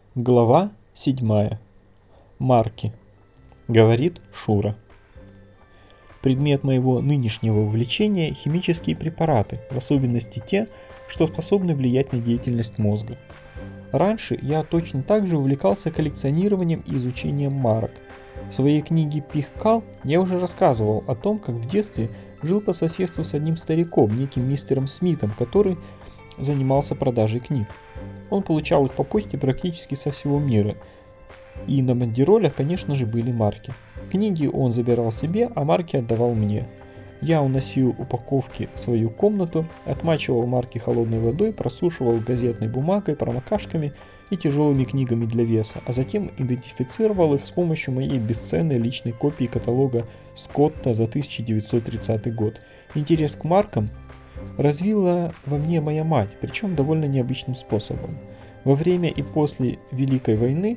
Глава 7. Марки. Говорит Шура. Предмет моего нынешнего увлечения – химические препараты, в особенности те, что способны влиять на деятельность мозга. Раньше я точно так же увлекался коллекционированием и изучением марок. В своей книге «Пих-Кал» я уже рассказывал о том, как в детстве жил по соседству с одним стариком, неким мистером Смитом, который занимался продажей книг. Он получал их по почте практически со всего мира. И на бандеролях, конечно же, были марки. Книги он забирал себе, а марки отдавал мне. Я уносил упаковки в свою комнату, отмачивал марки холодной водой, просушивал газетной бумагой, промокашками и тяжелыми книгами для веса, а затем идентифицировал их с помощью моей бесценной личной копии каталога Скотта за 1930 год. Интерес к маркам развила во мне моя мать, причем довольно необычным способом. Во время и после Великой войны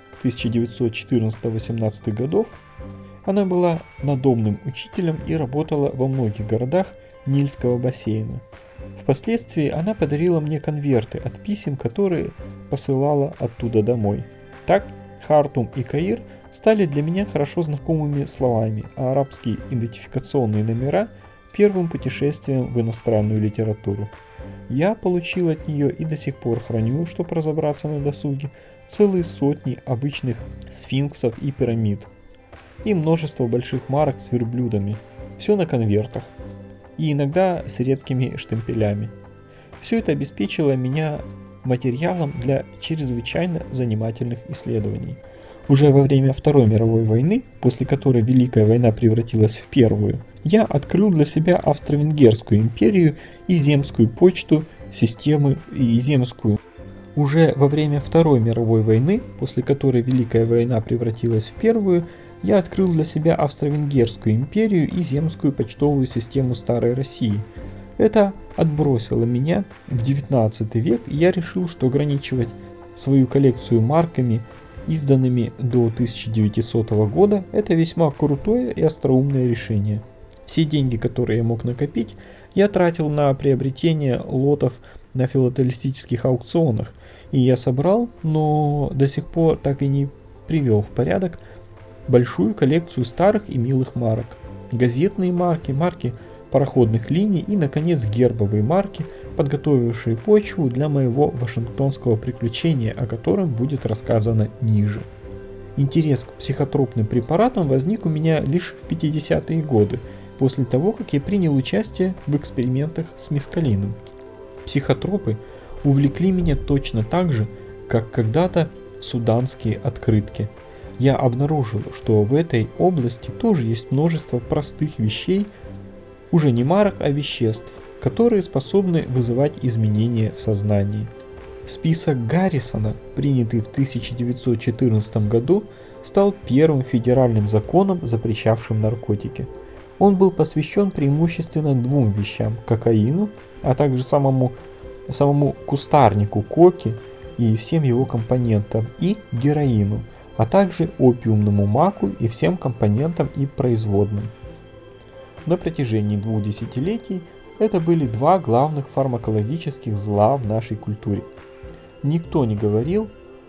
1914-18 годов она была надомным учителем и работала во многих городах Нильского бассейна. Впоследствии она подарила мне конверты от писем, которые посылала оттуда домой. Так Хартум и Каир стали для меня хорошо знакомыми словами, а арабские идентификационные номера – первым путешествием в иностранную литературу. Я получил от нее и до сих пор храню, чтобы разобраться на досуге, целые сотни обычных сфинксов и пирамид. И множество больших марок с верблюдами. Все на конвертах. И иногда с редкими штемпелями. Все это обеспечило меня материалом для чрезвычайно занимательных исследований. Уже во время Второй мировой войны, после которой Великая война превратилась в Первую, я открыл для себя Австро-Венгерскую империю и земскую почту системы и земскую. Уже во время Второй мировой войны, после которой Великая война превратилась в Первую, я открыл для себя Австро-Венгерскую империю и земскую почтовую систему Старой России. Это отбросило меня в 19 век, и я решил, что ограничивать свою коллекцию марками, изданными до 1900 года, это весьма крутое и остроумное решение. Все деньги, которые я мог накопить, я тратил на приобретение лотов на филателистических аукционах, и я собрал, но до сих пор так и не привел в порядок большую коллекцию старых и милых марок. Газетные марки, марки пароходных линий и, наконец, гербовые марки, подготовившие почву для моего вашингтонского приключения, о котором будет рассказано ниже. Интерес к психотропным препаратам возник у меня лишь в 50-е годы, после того, как я принял участие в экспериментах с мескалином. Психотропы увлекли меня точно так же, как когда-то суданские открытки. Я обнаружил, что в этой области тоже есть множество простых вещей, уже не марок, а веществ, которые способны вызывать изменения в сознании. Список Гаррисона, принятый в 1914 году, стал первым федеральным законом, запрещавшим наркотики. Он был посвящен преимущественно двум вещам – кокаину, а также самому кустарнику коки и всем его компонентам, и героину, а также опиумному маку и всем компонентам и производным. На протяжении 2 десятилетий это были два главных фармакологических зла в нашей культуре. Никто не говорил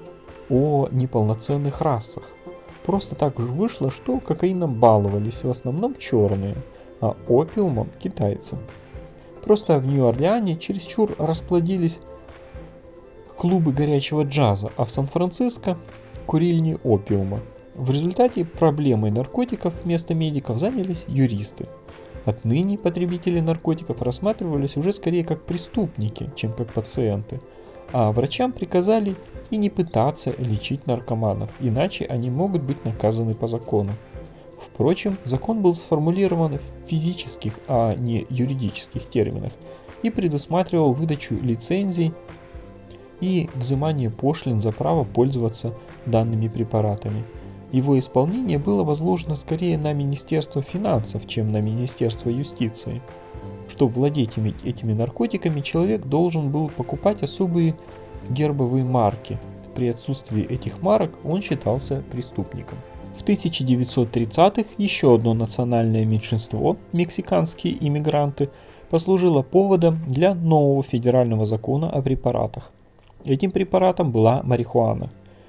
о неполноценных расах. Просто так уж вышло, что кокаином баловались в основном черные, а опиумом китайцы. Просто в Нью-Орлеане чересчур расплодились клубы горячего джаза, а в Сан-Франциско курильни опиума. В результате проблемой наркотиков вместо медиков занялись юристы. Отныне потребители наркотиков рассматривались уже скорее как преступники, чем как пациенты, а врачам приказали и не пытаться лечить наркоманов, иначе они могут быть наказаны по закону. Впрочем, закон был сформулирован в физических, а не юридических терминах и предусматривал выдачу лицензий и взимание пошлин за право пользоваться данными препаратами. Его исполнение было возложено скорее на Министерство финансов, чем на Министерство юстиции. Чтобы владеть этими наркотиками, человек должен был покупать особые гербовые марки. При отсутствии этих марок он считался преступником. В 1930-х еще одно национальное меньшинство, мексиканские иммигранты, послужило поводом для нового федерального закона о препаратах. Этим препаратом была марихуана.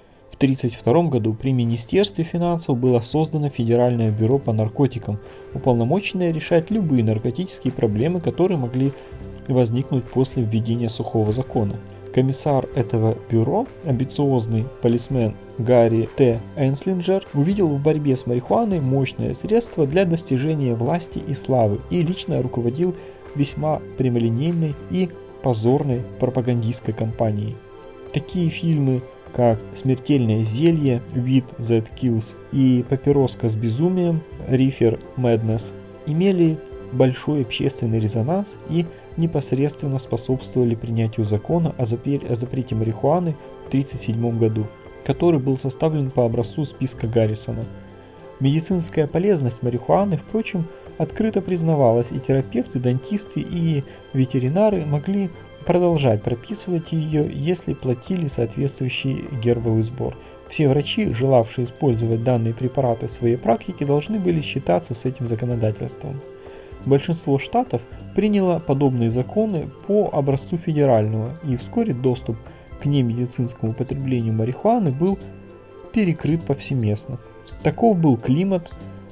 1932 году при Министерстве финансов было создано Федеральное бюро по наркотикам, уполномоченное решать любые наркотические проблемы, которые могли возникнуть после введения сухого закона. Комиссар этого бюро, амбициозный полисмен Гарри Т. Энслинджер, увидел в борьбе с марихуаной мощное средство для достижения власти и славы и лично руководил весьма прямолинейной и позорной пропагандистской кампанией. Такие фильмы, как «Смертельное зелье» With That Kills и «Папироска с безумием» Reefer Madness, имели большой общественный резонанс и непосредственно способствовали принятию закона о запрете марихуаны в 1937 году, который был составлен по образцу списка Гаррисона. Медицинская полезность марихуаны, впрочем, открыто признавалась, и терапевты, дантисты и ветеринары могли продолжать прописывать ее, если платили соответствующий гербовый сбор. Все врачи, желавшие использовать данные препараты в своей практике, должны были считаться с этим законодательством. Большинство штатов приняло подобные законы по образцу федерального, и вскоре доступ к немедицинскому потреблению марихуаны был перекрыт повсеместно. Таков был климат,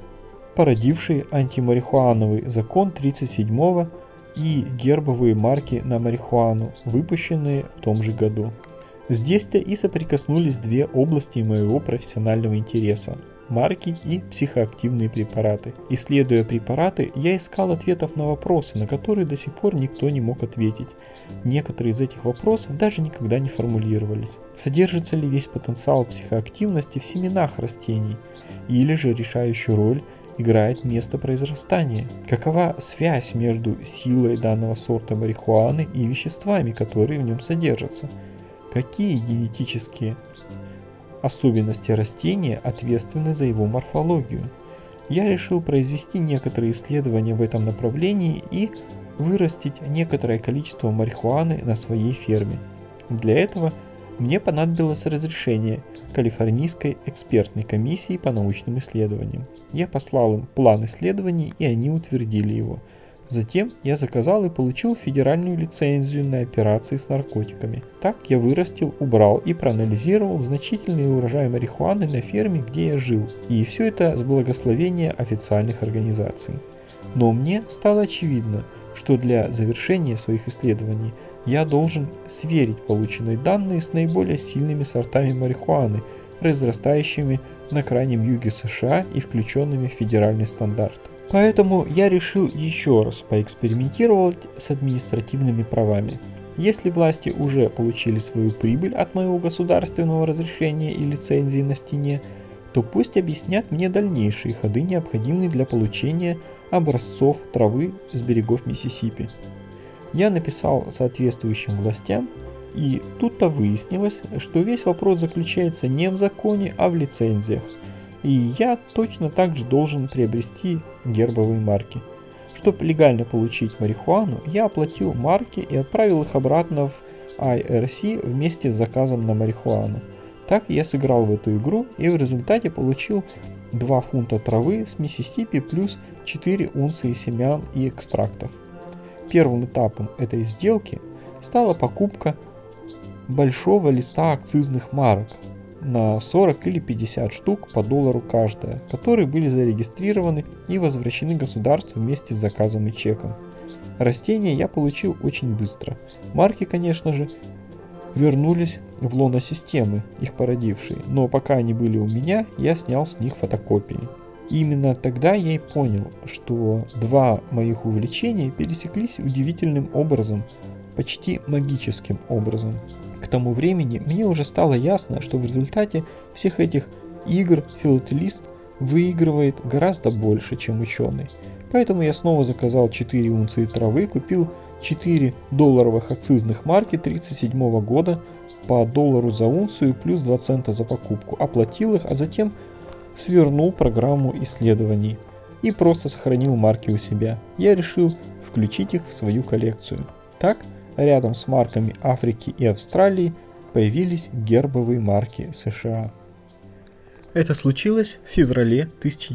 породивший антимарихуановый закон 1937 и гербовые марки на марихуану, выпущенные в том же году. Здесь-то и соприкоснулись две области моего профессионального интереса – марки и психоактивные препараты. Исследуя препараты, я искал ответов на вопросы, на которые до сих пор никто не мог ответить. Некоторые из этих вопросов даже никогда не формулировались. Содержится ли весь потенциал психоактивности в семенах растений? Или же решающую роль играет место произрастания? Какова связь между силой данного сорта марихуаны и веществами, которые в нем содержатся? Какие генетические особенности растения ответственны за его морфологию? Я решил произвести некоторые исследования в этом направлении и вырастить некоторое количество марихуаны на своей ферме. Для этого мне понадобилось разрешение Калифорнийской экспертной комиссии по научным исследованиям. Я послал им план исследований, и они утвердили его. Затем я заказал и получил федеральную лицензию на операции с наркотиками. Так я вырастил, убрал и проанализировал значительный урожай марихуаны на ферме, где я жил. И все это с благословения официальных организаций. Но мне стало очевидно, что для завершения своих исследований я должен сверить полученные данные с наиболее сильными сортами марихуаны, произрастающими на крайнем юге США и включенными в федеральный стандарт. Поэтому я решил еще раз поэкспериментировать с административными правами. Если власти уже получили свою прибыль от моего государственного разрешения и лицензии на стене, то пусть объяснят мне дальнейшие ходы, необходимые для получения образцов травы с берегов Миссисипи. Я написал соответствующим властям, и тут-то выяснилось, что весь вопрос заключается не в законе, а в лицензиях. И я точно так же должен приобрести гербовые марки. Чтобы легально получить марихуану, я оплатил марки и отправил их обратно в IRC вместе с заказом на марихуану. Так я сыграл в эту игру и в результате получил 2 фунта травы с Миссисипи плюс 4 унции семян и экстрактов. Первым этапом этой сделки стала покупка большого листа акцизных марок на 40 или 50 штук по $1 каждая, которые были зарегистрированы и возвращены государству вместе с заказом и чеком. Растения я получил очень быстро. Марки, конечно же, вернулись в лоно системы, их породившей, но пока они были у меня, я снял с них фотокопии. И именно тогда я и понял, что два моих увлечения пересеклись удивительным образом, почти магическим образом. К тому времени мне уже стало ясно, что в результате всех этих игр филателист выигрывает гораздо больше, чем ученый. Поэтому я снова заказал 4 унции травы, купил 4 долларовых акцизных марки 1937 года по $1 за унцию плюс 2 цента за покупку, оплатил их, а затем свернул программу исследований и просто сохранил марки у себя. Я решил включить их в свою коллекцию. Так, рядом с марками Африки и Австралии появились гербовые марки США. Это случилось в феврале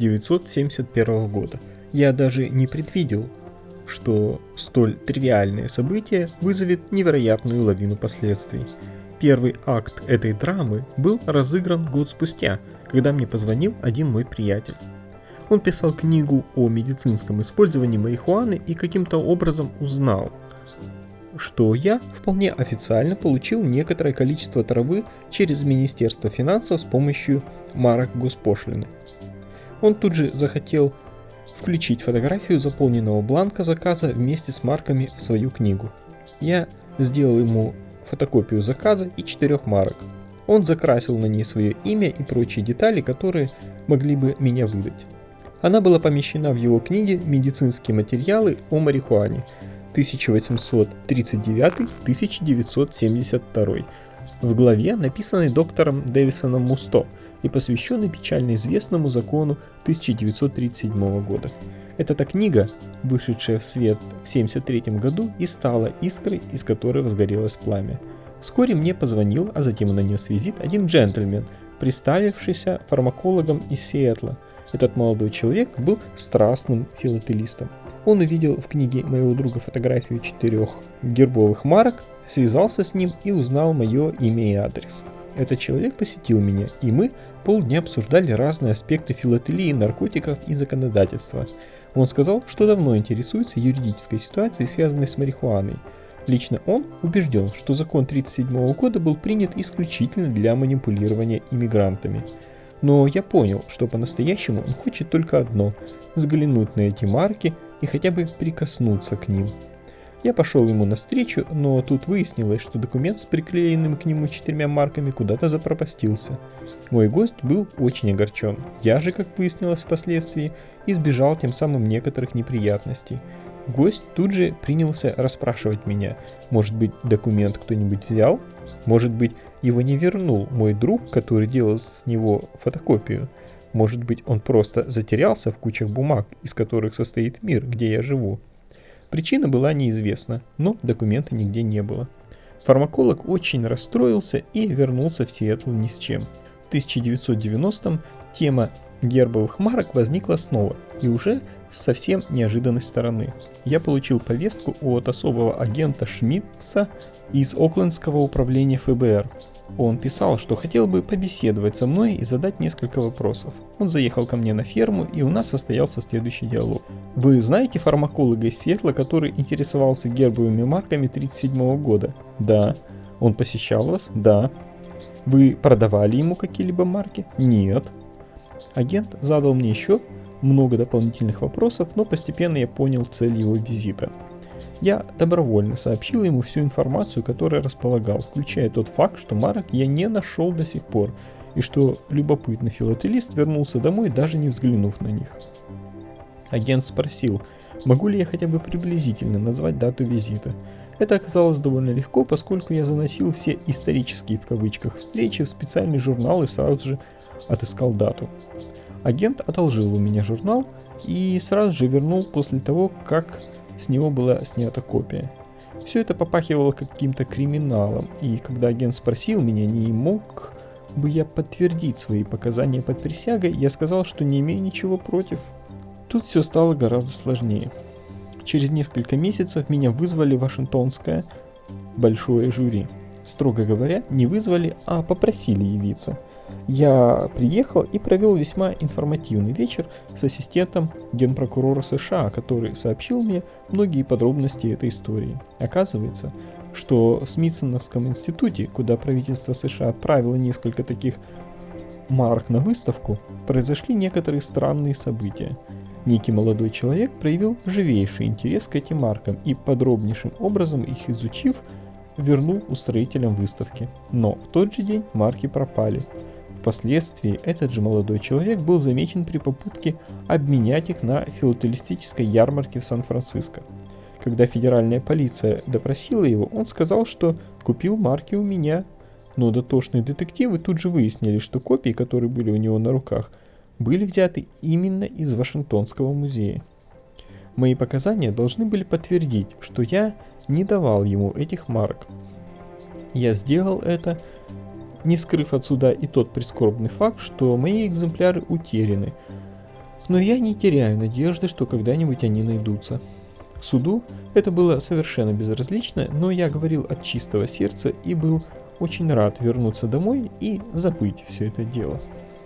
1971 года. Я даже не предвидел, что столь тривиальное событие вызовет невероятную лавину последствий. Первый акт этой драмы был разыгран год спустя, когда мне позвонил один мой приятель. Он писал книгу о медицинском использовании марихуаны и каким-то образом узнал, что я вполне официально получил некоторое количество травы через Министерство финансов с помощью марок госпошлины. Он тут же захотел включить фотографию заполненного бланка заказа вместе с марками в свою книгу. Я сделал ему фотокопию заказа и 4 марок. Он закрасил на ней свое имя и прочие детали, которые могли бы меня выдать. Она была помещена в его книге «Медицинские материалы о марихуане» 1839-1972 в главе, написанной доктором Дэвисоном Мусто и посвященной печально известному закону 1937 года. Эта книга, вышедшая в свет в 1973 году, и стала искрой, из которой возгорелось пламя. Вскоре мне позвонил, а затем нанес визит один джентльмен, представившийся фармакологом из Сиэтла. Этот молодой человек был страстным филателистом. Он увидел в книге моего друга фотографию 4 гербовых марок, связался с ним и узнал мое имя и адрес. Этот человек посетил меня, и мы полдня обсуждали разные аспекты филателии, наркотиков и законодательства. Он сказал, что давно интересуется юридической ситуацией, связанной с марихуаной. Лично он убежден, что закон 1937 года был принят исключительно для манипулирования иммигрантами. Но я понял, что по-настоящему он хочет только одно – взглянуть на эти марки и хотя бы прикоснуться к ним. Я пошел ему навстречу, но тут выяснилось, что документ с приклеенными к нему 4 марками куда-то запропастился. Мой гость был очень огорчен. Я же, как выяснилось впоследствии, избежал тем самым некоторых неприятностей. Гость тут же принялся расспрашивать меня. Может быть, документ кто-нибудь взял? Может быть, его не вернул мой друг, который делал с него фотокопию? Может быть, он просто затерялся в кучах бумаг, из которых состоит мир, где я живу? Причина была неизвестна, но документа нигде не было. Фармаколог очень расстроился и вернулся в Сиэтл ни с чем. В 1990-м тема гербовых марок возникла снова, и уже с совсем неожиданной стороны. Я получил повестку от особого агента Шмидца из Оклендского управления ФБР. Он писал, что хотел бы побеседовать со мной и задать несколько вопросов. Он заехал ко мне на ферму, и у нас состоялся следующий диалог. Вы знаете фармаколога из Сиэтла, который интересовался гербовыми марками 1937 года? Да. Он посещал вас? Да. Вы продавали ему какие-либо марки? Нет. Агент задал мне еще много дополнительных вопросов, но постепенно я понял цель его визита. Я добровольно сообщил ему всю информацию, которой располагал, включая тот факт, что марок я не нашел до сих пор, и что любопытный филателист вернулся домой, даже не взглянув на них. Агент спросил, могу ли я хотя бы приблизительно назвать дату визита. Это оказалось довольно легко, поскольку я заносил все «исторические» в кавычках встречи в специальный журнал и сразу же отыскал дату. Агент одолжил у меня журнал и сразу же вернул после того, как с него была снята копия. Все это попахивало каким-то криминалом, и когда агент спросил меня, не мог бы я подтвердить свои показания под присягой, я сказал, что не имею ничего против. Тут все стало гораздо сложнее. Через несколько месяцев меня вызвали в Вашингтонское большое жюри. Строго говоря, не вызвали, а попросили явиться. Я приехал и провел весьма информативный вечер с ассистентом генпрокурора США, который сообщил мне многие подробности этой истории. Оказывается, что в Смитсоновском институте, куда правительство США отправило несколько таких марок на выставку, произошли некоторые странные события. Некий молодой человек проявил живейший интерес к этим маркам и подробнейшим образом их изучив, вернул устроителям выставки. Но в тот же день марки пропали. Впоследствии этот же молодой человек был замечен при попытке обменять их на филателистической ярмарке в Сан-Франциско. Когда федеральная полиция допросила его, он сказал, что купил марки у меня. Но дотошные детективы тут же выяснили, что копии, которые были у него на руках, были взяты именно из Вашингтонского музея. Мои показания должны были подтвердить, что я не давал ему этих марок. Я сделал это, не скрыв от суда и тот прискорбный факт, что мои экземпляры утеряны. Но я не теряю надежды, что когда-нибудь они найдутся. Суду это было совершенно безразлично, но я говорил от чистого сердца и был очень рад вернуться домой и забыть все это дело.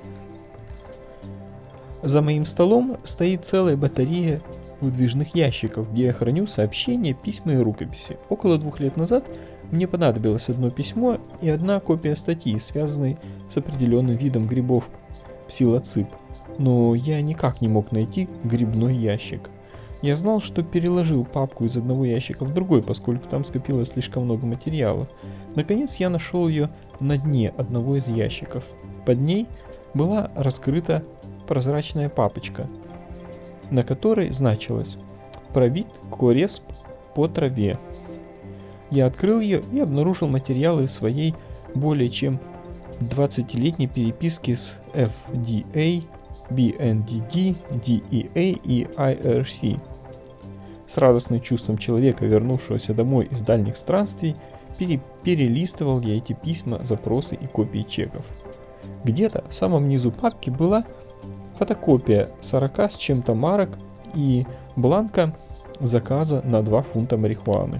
За моим столом стоит целая батарея выдвижных ящиков, где я храню сообщения, письма и рукописи. Около 2 лет назад мне понадобилось одно письмо и одна копия статьи, связанной с определенным видом грибов псилоцип, но я никак не мог найти грибной ящик. Я знал, что переложил папку из одного ящика в другой, поскольку там скопилось слишком много материала. Наконец я нашел ее на дне одного из ящиков. Под ней была раскрыта прозрачная папочка, на которой значилось «Пробит коресп по траве». Я открыл ее и обнаружил материалы своей более чем 20-летней переписки с FDA, BNDD, DEA и IRC. С радостным чувством человека, вернувшегося домой из дальних странствий, перелистывал я эти письма, запросы и копии чеков. Где-то в самом низу папки была фотокопия 40 с чем-то марок и бланка заказа на 2 фунта марихуаны.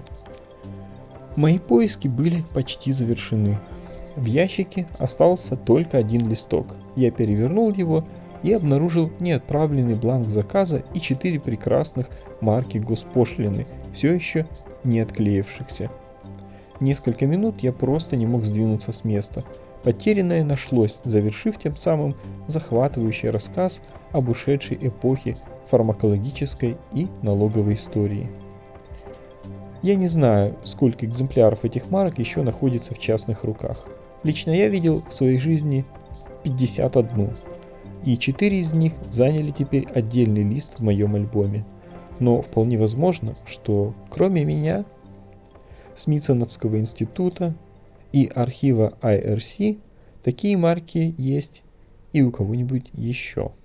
Мои поиски были почти завершены. В ящике остался только один листок. Я перевернул его и обнаружил неотправленный бланк заказа и 4 прекрасных марки госпошлины, все еще не отклеившихся. Несколько минут я просто не мог сдвинуться с места. Потерянное нашлось, завершив тем самым захватывающий рассказ об ушедшей эпохе фармакологической и налоговой истории. Я не знаю, сколько экземпляров этих марок еще находится в частных руках. Лично я видел в своей жизни 51, и 4 из них заняли теперь отдельный лист в моем альбоме. Но вполне возможно, что кроме меня, Смитсоновского института и архива IRC, такие марки есть и у кого-нибудь еще.